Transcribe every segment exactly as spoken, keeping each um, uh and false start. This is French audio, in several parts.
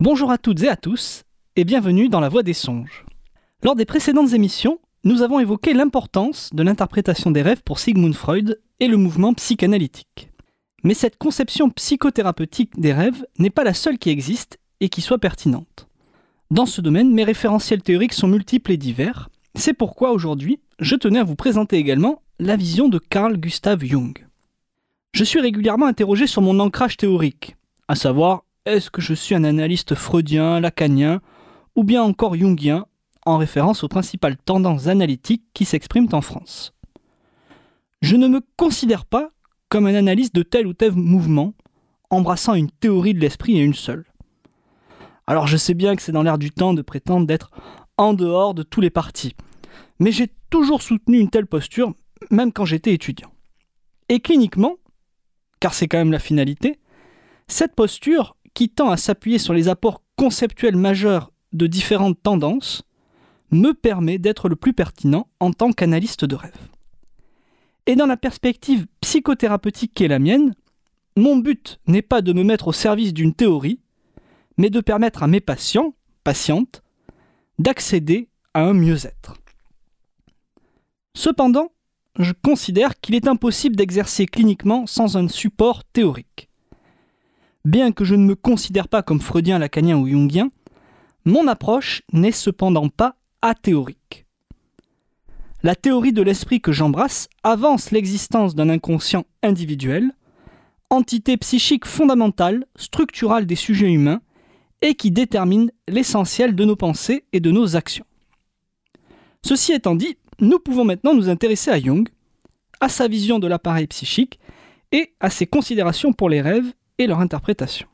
Bonjour à toutes et à tous, et bienvenue dans La Voix des Songes. Lors des précédentes émissions, nous avons évoqué l'importance de l'interprétation des rêves pour Sigmund Freud et le mouvement psychanalytique. Mais cette conception psychothérapeutique des rêves n'est pas la seule qui existe et qui soit pertinente. Dans ce domaine, mes référentiels théoriques sont multiples et divers. C'est pourquoi aujourd'hui, je tenais à vous présenter également la vision de Carl Gustav Jung. Je suis régulièrement interrogé sur mon ancrage théorique, à savoir, est-ce que je suis un analyste freudien, lacanien, ou bien encore jungien, en référence aux principales tendances analytiques qui s'expriment en France. Je ne me considère pas comme un analyste de tel ou tel mouvement, embrassant une théorie de l'esprit et une seule. Alors je sais bien que c'est dans l'air du temps de prétendre d'être en dehors de tous les partis, mais j'ai toujours soutenu une telle posture, même quand j'étais étudiant. Et cliniquement, car c'est quand même la finalité, cette posture, qui tend à s'appuyer sur les apports conceptuels majeurs de différentes tendances, me permet d'être le plus pertinent en tant qu'analyste de rêve. Et dans la perspective psychothérapeutique qui est la mienne, mon but n'est pas de me mettre au service d'une théorie, mais de permettre à mes patients, patientes, d'accéder à un mieux-être. Cependant, je considère qu'il est impossible d'exercer cliniquement sans un support théorique. Bien que je ne me considère pas comme freudien, lacanien ou jungien, mon approche n'est cependant pas athéorique. La théorie de l'esprit que j'embrasse avance l'existence d'un inconscient individuel, entité psychique fondamentale, structurale des sujets humains, et qui détermine l'essentiel de nos pensées et de nos actions. Ceci étant dit, nous pouvons maintenant nous intéresser à Jung, à sa vision de l'appareil psychique et à ses considérations pour les rêves et leur interprétation.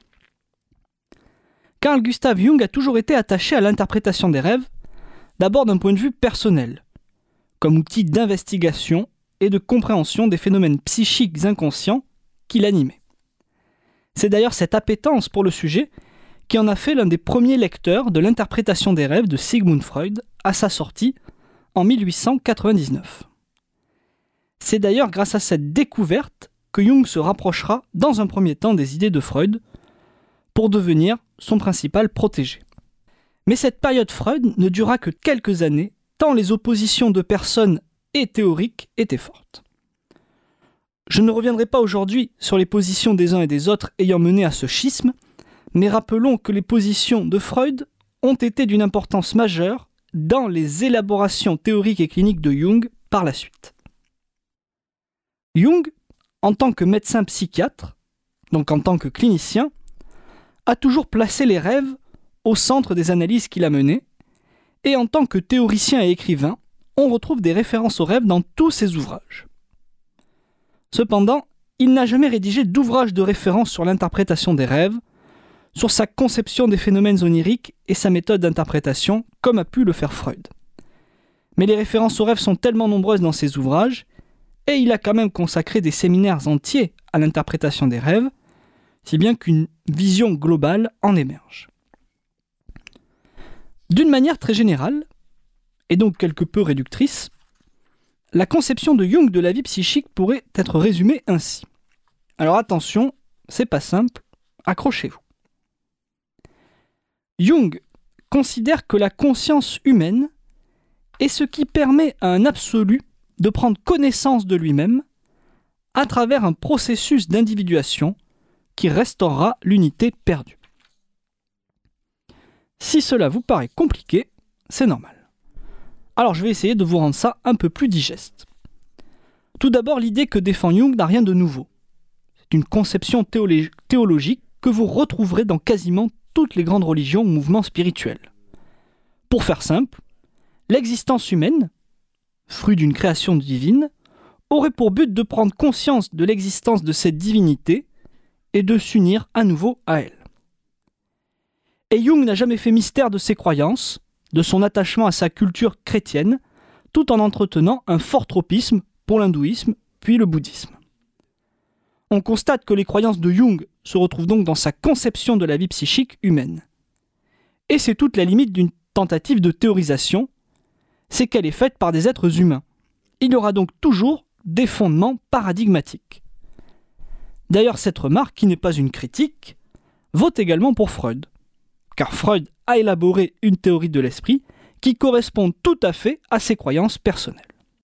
Carl Gustav Jung a toujours été attaché à l'interprétation des rêves, d'abord d'un point de vue personnel, comme outil d'investigation et de compréhension des phénomènes psychiques inconscients qui l'animaient. C'est d'ailleurs cette appétence pour le sujet qui en a fait l'un des premiers lecteurs de l'interprétation des rêves de Sigmund Freud à sa sortie en mille huit cent quatre-vingt-dix-neuf. C'est d'ailleurs grâce à cette découverte que Jung se rapprochera dans un premier temps des idées de Freud pour devenir son principal protégé. Mais cette période Freud ne dura que quelques années, tant les oppositions de personnes et théoriques étaient fortes. Je ne reviendrai pas aujourd'hui sur les positions des uns et des autres ayant mené à ce schisme, mais rappelons que les positions de Freud ont été d'une importance majeure dans les élaborations théoriques et cliniques de Jung par la suite. Jung, en tant que médecin psychiatre, donc en tant que clinicien, a toujours placé les rêves au centre des analyses qu'il a menées, et en tant que théoricien et écrivain, on retrouve des références aux rêves dans tous ses ouvrages. Cependant, il n'a jamais rédigé d'ouvrage de référence sur l'interprétation des rêves, sur sa conception des phénomènes oniriques et sa méthode d'interprétation, comme a pu le faire Freud. Mais les références aux rêves sont tellement nombreuses dans ses ouvrages, et il a quand même consacré des séminaires entiers à l'interprétation des rêves, si bien qu'une vision globale en émerge. D'une manière très générale, et donc quelque peu réductrice, la conception de Jung de la vie psychique pourrait être résumée ainsi. Alors attention, c'est pas simple, accrochez-vous. Jung considère que la conscience humaine est ce qui permet à un absolu de prendre connaissance de lui-même à travers un processus d'individuation qui restaurera l'unité perdue. Si cela vous paraît compliqué, c'est normal. Alors je vais essayer de vous rendre ça un peu plus digeste. Tout d'abord, l'idée que défend Jung n'a rien de nouveau. C'est une conception théolé- théologique que vous retrouverez dans quasiment toutes les grandes religions ou mouvements spirituels. Pour faire simple, l'existence humaine, fruit d'une création divine, aurait pour but de prendre conscience de l'existence de cette divinité et de s'unir à nouveau à elle. Et Jung n'a jamais fait mystère de ses croyances, de son attachement à sa culture chrétienne, tout en entretenant un fort tropisme pour l'hindouisme puis le bouddhisme. On constate que les croyances de Jung se retrouvent donc dans sa conception de la vie psychique humaine. Et c'est toute la limite d'une tentative de théorisation, c'est qu'elle est faite par des êtres humains. Il y aura donc toujours des fondements paradigmatiques. D'ailleurs, cette remarque, qui n'est pas une critique, vaut également pour Freud, car Freud a élaboré une théorie de l'esprit qui correspond tout à fait à ses croyances personnelles.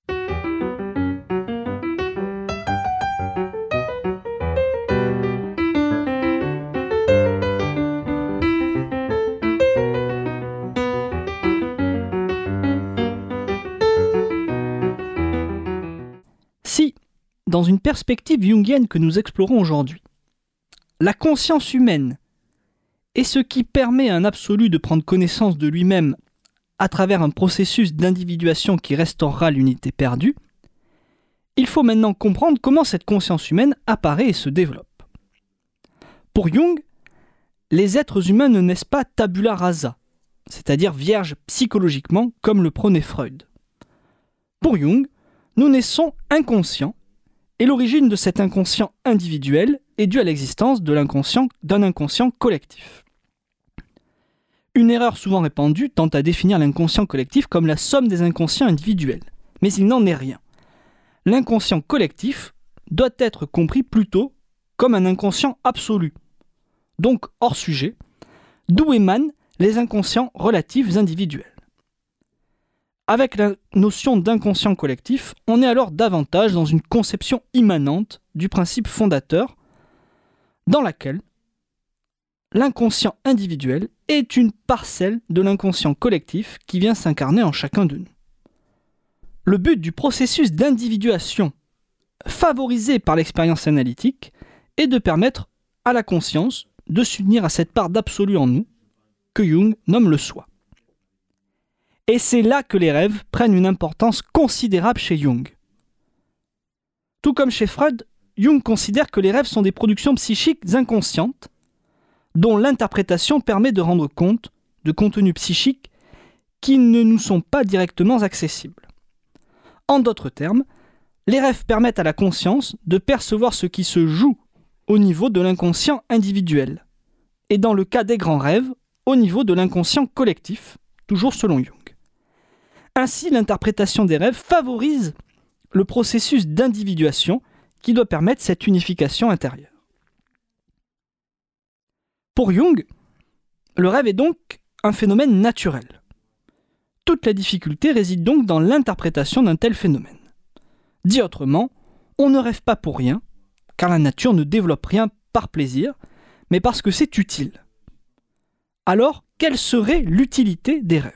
Si, dans une perspective jungienne que nous explorons aujourd'hui, la conscience humaine est ce qui permet à un absolu de prendre connaissance de lui-même à travers un processus d'individuation qui restaurera l'unité perdue, il faut maintenant comprendre comment cette conscience humaine apparaît et se développe. Pour Jung, les êtres humains ne naissent pas tabula rasa, c'est-à-dire vierges psychologiquement comme le prônait Freud. Pour Jung, nous naissons inconscients, et l'origine de cet inconscient individuel est due à l'existence de l'inconscient, d'un inconscient collectif. Une erreur souvent répandue tend à définir l'inconscient collectif comme la somme des inconscients individuels, mais il n'en est rien. L'inconscient collectif doit être compris plutôt comme un inconscient absolu, donc hors sujet, d'où émanent les inconscients relatifs individuels. Avec la notion d'inconscient collectif, on est alors davantage dans une conception immanente du principe fondateur, dans laquelle l'inconscient individuel est une parcelle de l'inconscient collectif qui vient s'incarner en chacun de nous. Le but du processus d'individuation, favorisé par l'expérience analytique, est de permettre à la conscience de s'unir à cette part d'absolu en nous, que Jung nomme le soi. Et c'est là que les rêves prennent une importance considérable chez Jung. Tout comme chez Freud, Jung considère que les rêves sont des productions psychiques inconscientes dont l'interprétation permet de rendre compte de contenus psychiques qui ne nous sont pas directement accessibles. En d'autres termes, les rêves permettent à la conscience de percevoir ce qui se joue au niveau de l'inconscient individuel, et dans le cas des grands rêves, au niveau de l'inconscient collectif, toujours selon Jung. Ainsi, l'interprétation des rêves favorise le processus d'individuation qui doit permettre cette unification intérieure. Pour Jung, le rêve est donc un phénomène naturel. Toute la difficulté réside donc dans l'interprétation d'un tel phénomène. Dit autrement, on ne rêve pas pour rien, car la nature ne développe rien par plaisir, mais parce que c'est utile. Alors, quelle serait l'utilité des rêves ?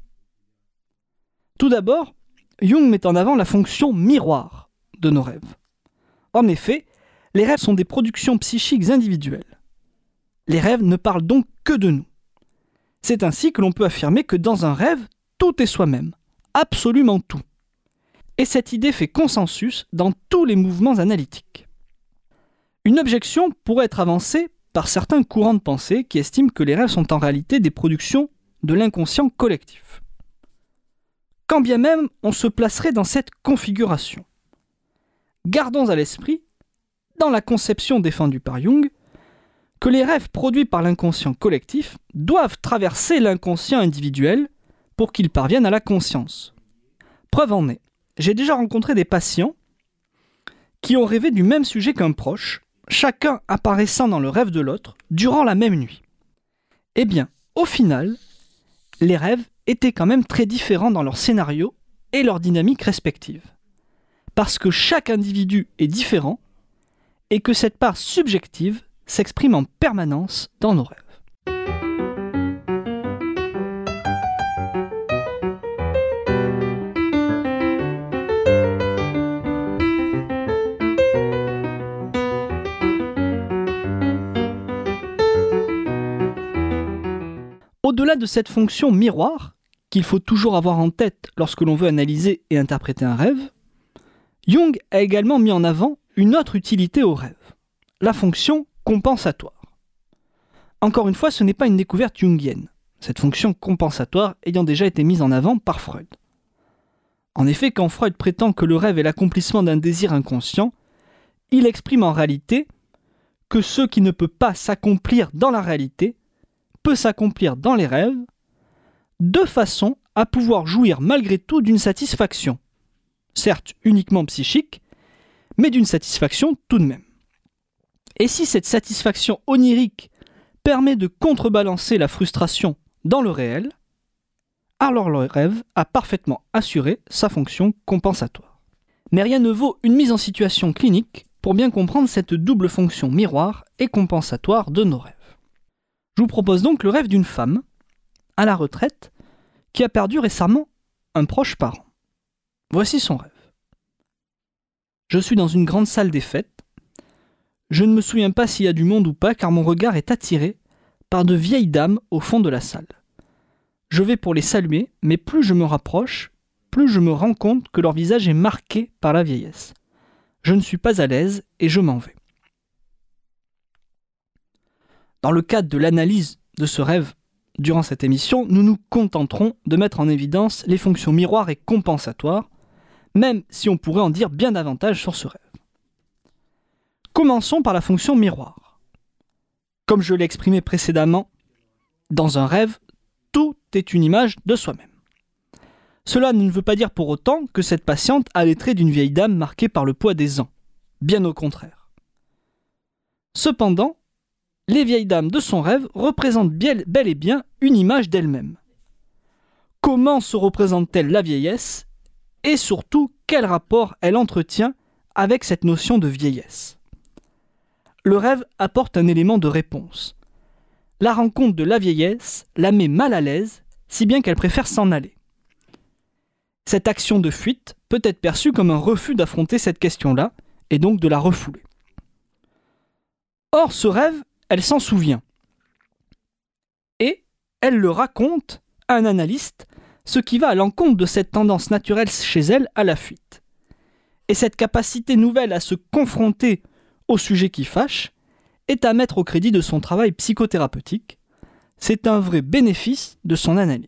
Tout d'abord, Jung met en avant la fonction miroir de nos rêves. En effet, les rêves sont des productions psychiques individuelles. Les rêves ne parlent donc que de nous. C'est ainsi que l'on peut affirmer que dans un rêve, tout est soi-même, absolument tout. Et cette idée fait consensus dans tous les mouvements analytiques. Une objection pourrait être avancée par certains courants de pensée qui estiment que les rêves sont en réalité des productions de l'inconscient collectif. Quand bien même on se placerait dans cette configuration, gardons à l'esprit, dans la conception défendue par Jung, que les rêves produits par l'inconscient collectif doivent traverser l'inconscient individuel pour qu'ils parviennent à la conscience. Preuve en est, j'ai déjà rencontré des patients qui ont rêvé du même sujet qu'un proche, chacun apparaissant dans le rêve de l'autre durant la même nuit. Eh bien, au final, les rêves étaient quand même très différents dans leur scénario et leur dynamique respective. Parce que chaque individu est différent et que cette part subjective s'exprime en permanence dans nos rêves. Au-delà de cette fonction miroir, qu'il faut toujours avoir en tête lorsque l'on veut analyser et interpréter un rêve, Jung a également mis en avant une autre utilité au rêve, la fonction compensatoire. Encore une fois, ce n'est pas une découverte jungienne, cette fonction compensatoire ayant déjà été mise en avant par Freud. En effet, quand Freud prétend que le rêve est l'accomplissement d'un désir inconscient, il exprime en réalité que ce qui ne peut pas s'accomplir dans la réalité peut s'accomplir dans les rêves, de façon à pouvoir jouir malgré tout d'une satisfaction, certes uniquement psychique, mais d'une satisfaction tout de même. Et si cette satisfaction onirique permet de contrebalancer la frustration dans le réel, alors le rêve a parfaitement assuré sa fonction compensatoire. Mais rien ne vaut une mise en situation clinique pour bien comprendre cette double fonction miroir et compensatoire de nos rêves. Je vous propose donc le rêve d'une femme, à la retraite, qui a perdu récemment un proche parent. Voici son rêve. Je suis dans une grande salle des fêtes. Je ne me souviens pas s'il y a du monde ou pas, car mon regard est attiré par de vieilles dames au fond de la salle. Je vais pour les saluer, mais plus je me rapproche, plus je me rends compte que leur visage est marqué par la vieillesse. Je ne suis pas à l'aise et je m'en vais. Dans le cadre de l'analyse de ce rêve durant cette émission, nous nous contenterons de mettre en évidence les fonctions miroirs et compensatoires, même si on pourrait en dire bien davantage sur ce rêve. Commençons par la fonction miroir. Comme je l'ai exprimé précédemment, dans un rêve, tout est une image de soi-même. Cela ne veut pas dire pour autant que cette patiente a les traits d'une vieille dame marquée par le poids des ans. Bien au contraire. Cependant, les vieilles dames de son rêve représentent bien, bel et bien une image d'elle-même. Comment se représente-t-elle la vieillesse et surtout quel rapport elle entretient avec cette notion de vieillesse? Le rêve apporte un élément de réponse. La rencontre de la vieillesse la met mal à l'aise, si bien qu'elle préfère s'en aller. Cette action de fuite peut être perçue comme un refus d'affronter cette question-là, et donc de la refouler. Or, ce rêve, elle s'en souvient. Et elle le raconte à un analyste, ce qui va à l'encontre de cette tendance naturelle chez elle à la fuite. Et cette capacité nouvelle à se confronter au sujet qui fâche est à mettre au crédit de son travail psychothérapeutique. C'est un vrai bénéfice de son analyse.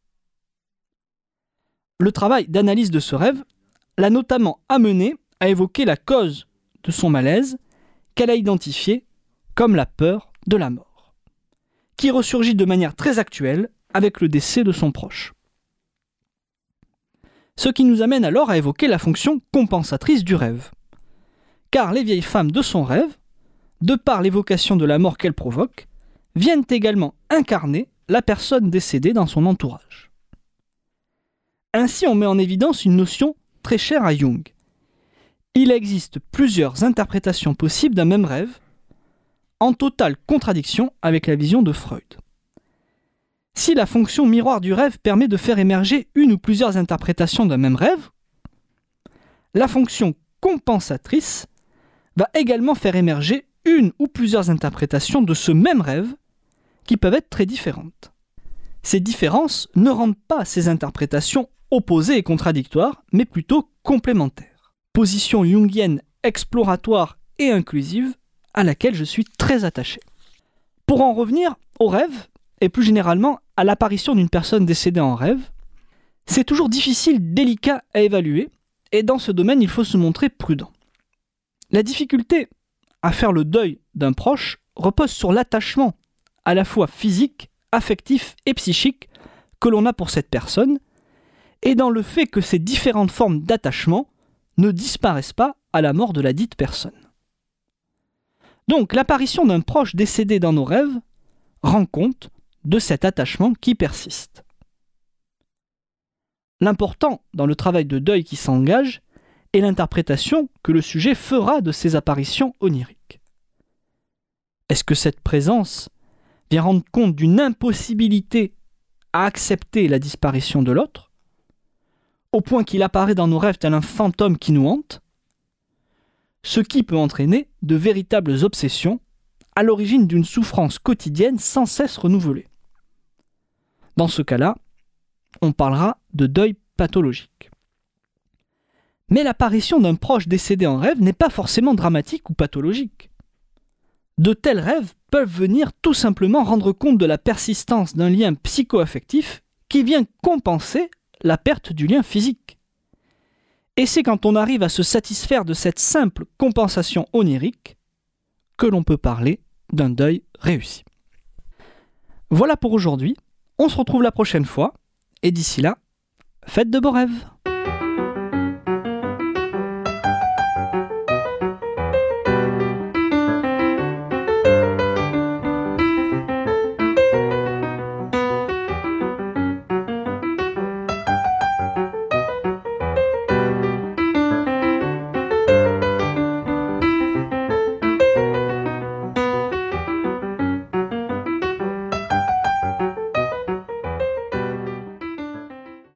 Le travail d'analyse de ce rêve l'a notamment amené à évoquer la cause de son malaise qu'elle a identifiée comme la peur de la mort, qui ressurgit de manière très actuelle avec le décès de son proche. Ce qui nous amène alors à évoquer la fonction compensatrice du rêve. Car les vieilles femmes de son rêve, de par l'évocation de la mort qu'elles provoquent, viennent également incarner la personne décédée dans son entourage. Ainsi, on met en évidence une notion très chère à Jung. Il existe plusieurs interprétations possibles d'un même rêve, en totale contradiction avec la vision de Freud. Si la fonction miroir du rêve permet de faire émerger une ou plusieurs interprétations d'un même rêve, la fonction compensatrice va également faire émerger une ou plusieurs interprétations de ce même rêve qui peuvent être très différentes. Ces différences ne rendent pas ces interprétations opposées et contradictoires, mais plutôt complémentaires. Position jungienne exploratoire et inclusive à laquelle je suis très attaché. Pour en revenir au rêve, et plus généralement à l'apparition d'une personne décédée en rêve, c'est toujours difficile, délicat à évaluer, et dans ce domaine, il faut se montrer prudent. La difficulté à faire le deuil d'un proche repose sur l'attachement, à la fois physique, affectif et psychique, que l'on a pour cette personne, et dans le fait que ces différentes formes d'attachement ne disparaissent pas à la mort de la dite personne. Donc, l'apparition d'un proche décédé dans nos rêves rend compte de cet attachement qui persiste. L'important dans le travail de deuil qui s'engage est l'interprétation que le sujet fera de ces apparitions oniriques. Est-ce que cette présence vient rendre compte d'une impossibilité à accepter la disparition de l'autre, au point qu'il apparaît dans nos rêves tel un fantôme qui nous hante, ce qui peut entraîner de véritables obsessions à l'origine d'une souffrance quotidienne sans cesse renouvelée. Dans ce cas-là, on parlera de deuil pathologique. Mais l'apparition d'un proche décédé en rêve n'est pas forcément dramatique ou pathologique. De tels rêves peuvent venir tout simplement rendre compte de la persistance d'un lien psycho-affectif qui vient compenser la perte du lien physique. Et c'est quand on arrive à se satisfaire de cette simple compensation onirique que l'on peut parler d'un deuil réussi. Voilà pour aujourd'hui. On se retrouve la prochaine fois. Et d'ici là, faites de beaux rêves.